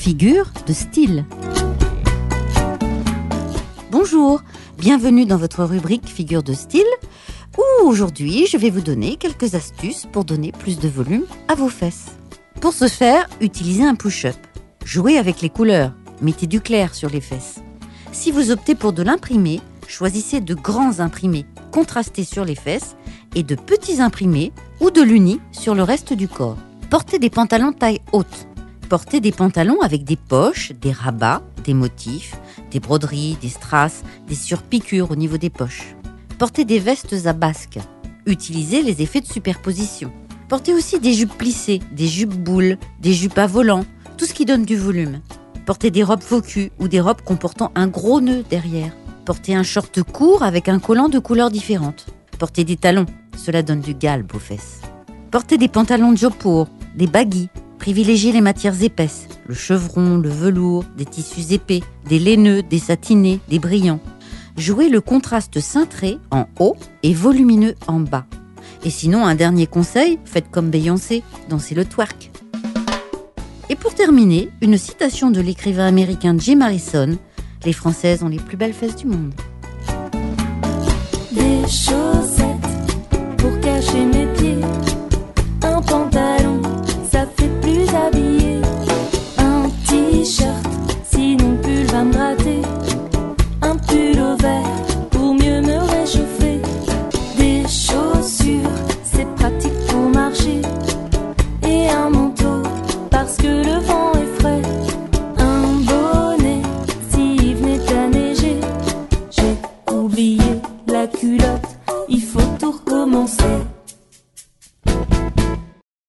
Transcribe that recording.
figure de style. Bonjour, bienvenue dans votre rubrique figure de style, où aujourd'hui je vais vous donner quelques astuces pour donner plus de volume à vos fesses. Pour ce faire, utilisez un push-up. Jouez avec les couleurs, mettez du clair sur les fesses. Si vous optez pour de l'imprimé, choisissez de grands imprimés contrastés sur les fesses et de petits imprimés ou de l'uni sur le reste du corps. Portez des pantalons taille haute. Portez des pantalons avec des poches, des rabats, des motifs, des broderies, des strass, des surpiqûres au niveau des poches. Portez des vestes à basques. Utilisez les effets de superposition. Portez aussi des jupes plissées, des jupes boules, des jupes à volant, tout ce qui donne du volume. Portez des robes faux cul ou des robes comportant un gros nœud derrière. Portez un short court avec un collant de couleurs différentes. Portez des talons, cela donne du galbe aux fesses. Portez des pantalons de jopur, des baggy. Privilégiez les matières épaisses, le chevron, le velours, des tissus épais, des laineux, des satinés, des brillants. Jouez le contraste cintré en haut et volumineux en bas. Et sinon, un dernier conseil, faites comme Beyoncé, dansez le twerk. Et pour terminer, une citation de l'écrivain américain Jim Harrison, « Les Françaises ont les plus belles fesses du monde ».